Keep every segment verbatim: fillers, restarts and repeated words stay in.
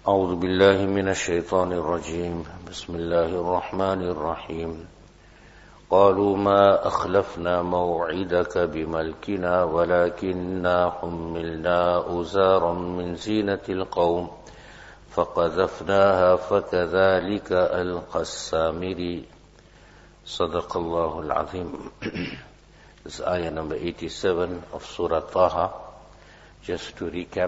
أعوذ بالله من الشيطان الرجيم بسم الله الرحمن الرحيم قالوا ما أخلفنا موعدك بملكنا ولكننا حملنا أوزارا من زينة القوم فقذفناها فكذلك ألقى السامري صدق الله العظيم. This is ayah number eighty-seven of Surah Taha. Just to recap,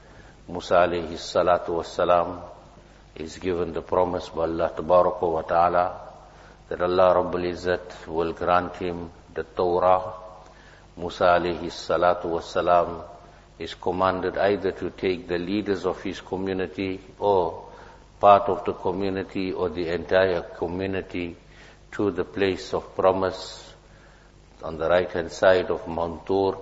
Musa alayhi salatu wassalam is given the promise by Allah tabaraka wa ta'ala that Allah Rabbul Izzat will grant him the Torah. Musa alayhi salatu wassalam is commanded either to take the leaders of his community or part of the community or the entire community to the place of promise on the right hand side of Mount Tur.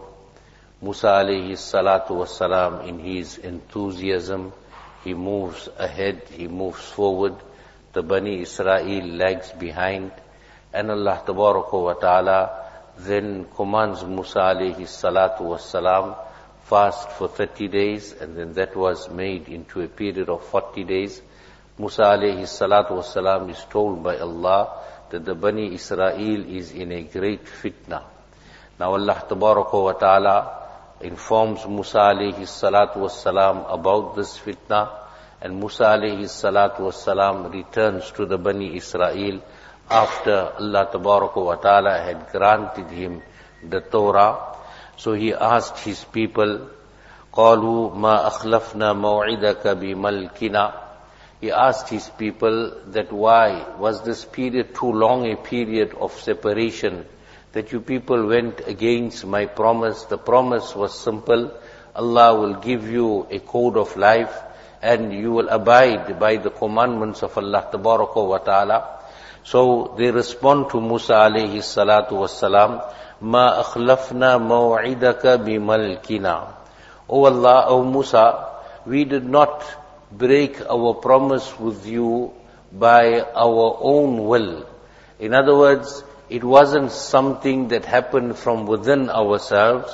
Musa alayhi salatu wassalam, in his enthusiasm, he moves ahead, he moves forward. The Bani Israel lags behind. And Allah tabaraka wa ta'ala then commands Musa alayhi salatu wassalam fast for thirty days, and then that was made into a period of forty days. Musa alayhi salatu wassalam is told by Allah that the Bani Israel is in a great fitna. Now Allah tabaraka wa ta'ala informs Musa alayhi salatu wassalam about this fitna, and Musa alayhi salatu wassalam returns to the Bani Israel after Allah tabaraka wa ta'ala had granted him the Torah. So he asked his people, قَالُوا مَا أَخْلَفْنَا مَوْعِدَكَ بِمَلْكِنَا. He asked his people that why was this period too long a period of separation, that you people went against my promise. The promise was simple: Allah will give you a code of life and you will abide by the commandments of Allah tabaraka wa ta'ala. So they respond to Musa alayhi salatu wassalam, Ma akhlafna maw'idaka bimalkina. O Allah, O Musa, we did not break our promise with you by our own will. In other words, it wasn't something that happened from within ourselves.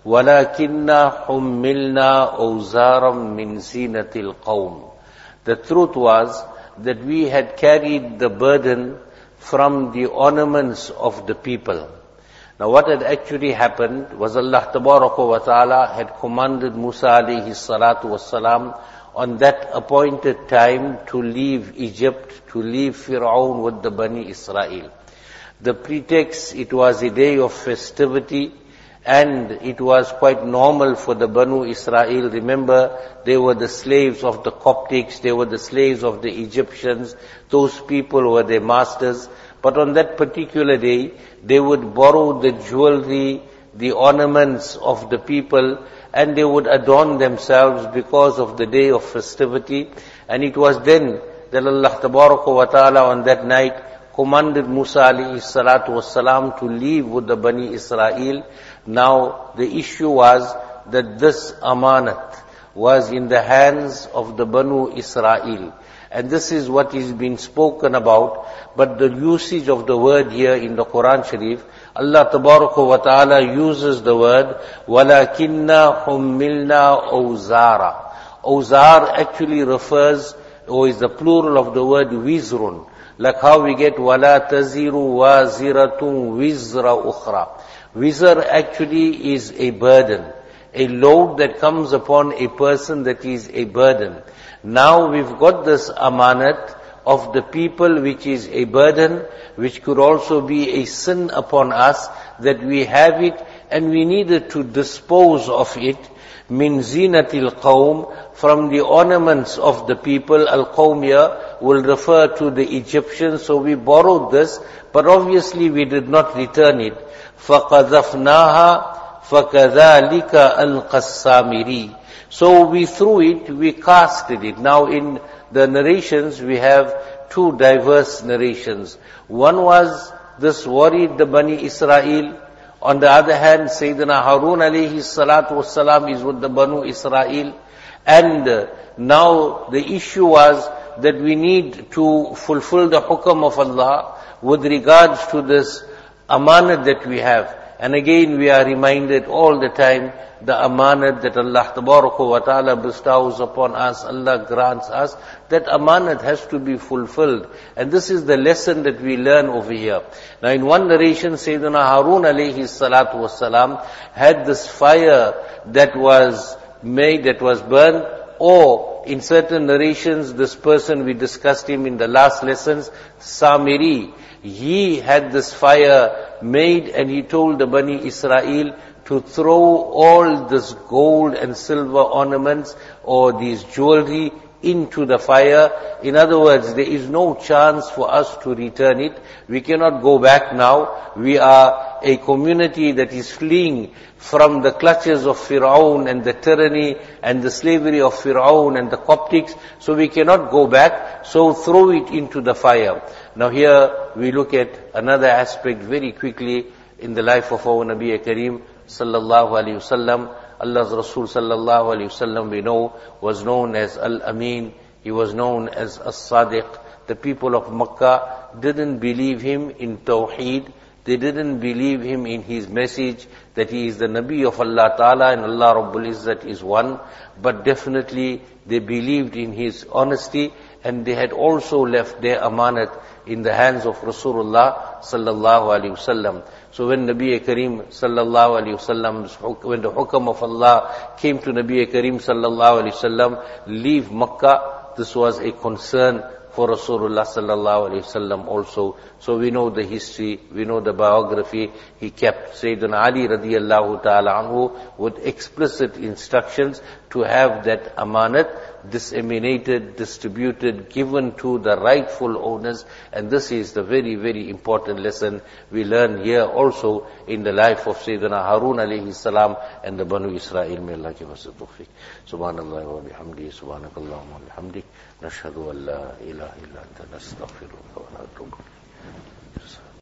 وَلَكِنَّا حُمِّلْنَا أَوْزَارًا مِّن زِينَةِ الْقَوْمِ. The truth was that we had carried the burden from the ornaments of the people. Now what had actually happened was Allah tabaraka wa ta'ala had commanded Musa alayhi salatu wassalam on that appointed time to leave Egypt, to leave Fir'aun with the Bani Israel. The pretext, it was a day of festivity, and it was quite normal for the Banu Israel. Remember, they were the slaves of the Coptics, they were the slaves of the Egyptians, those people were their masters. But on that particular day, they would borrow the jewelry, the ornaments of the people, and they would adorn themselves because of the day of festivity. And it was then that Allah tabaraka wa ta'ala on that night commanded Musa alayhi salatu wassalam to leave with the Bani Israel. Now the issue was that this amanat was in the hands of the Banu Israel. And this is what is being spoken about. But the usage of the word here in the Quran Sharif, Allah tabaraka wa ta'ala uses the word وَلَكِنَّا حُمِّلْنَا أَوْزَارًا. Awzar actually refers, or is the plural of the word wizrun. Like how we get وَلَا تَزِرُ وَازِرَةٌ وِزْرَ أُخْرَى. Wizr actually is a burden, a load that comes upon a person that is a burden. Now we've got this amanat of the people, which is a burden, which could also be a sin upon us, that we have it and we needed to dispose of it. Min zinatil qawm, from the ornaments of the people. Al-qawm here will refer to the Egyptians, so we borrowed this, but obviously we did not return it. فَقَذَفْنَاهَا فَكَذَلِكَ أَلْقَى السَّامِرِي. So we threw it, we casted it. Now in the narrations we have two diverse narrations. One was this worried the Bani Israel. On the other hand, Sayyidina Harun alayhi salatu wassalam is with the Banu Israel. And uh, now the issue was that we need to fulfill the hukam of Allah with regards to this amanat that we have. And again we are reminded all the time, the amanat that Allah Tabaraka wa Ta'ala bestows upon us, Allah grants us, that amanat has to be fulfilled. And this is the lesson that we learn over here. Now in one narration, Sayyidina Harun alayhi salatu wassalam had this fire that was made, that was burned, or in certain narrations, this person, we discussed him in the last lessons, Samiri, he had this fire made and he told the Bani Israel to throw all this gold and silver ornaments or these jewelry into the fire. In other words, there is no chance for us to return it. We cannot go back now. We are a community that is fleeing from the clutches of Fir'aun and the tyranny and the slavery of Fir'aun and the Coptics. So we cannot go back. So throw it into the fire. Now here we look at another aspect very quickly in the life of our Nabi Kareem sallallahu alayhi wasallam. Allah's Rasul sallallahu alayhi wasallam, we know, was known as Al-Amin. He was known as As-Sadiq. The people of Makkah didn't believe him in Tawheed. They didn't believe him in his message that he is the Nabi of Allah Ta'ala and Allah Rabbul Izzat is one. But definitely they believed in his honesty, and they had also left their amanat in the hands of Rasulullah sallallahu alaihi wasallam. So when Nabi Kareem sallallahu alaihi wasallam, when the hukam of Allah came to Nabi Kareem sallallahu alaihi wasallam, leave Makkah, this was a concern for Rasulullah sallallahu alaihi wasallam also. So we know the history, we know the biography. He kept Sayyidina Ali radiyallahu ta'ala anhu with explicit instructions to have that amanat disseminated, distributed, given to the rightful owners. And this is the very, very important lesson we learn here also in the life of Sayyidina Harun alayhi salam and the Banu Israel. May Allah give us the tawfiq. Subhanallah wa bihamdi, subhanakallahumma wa bihamdik, nashhadu an la ilaha illa anta nastaghfiruka wa natubu.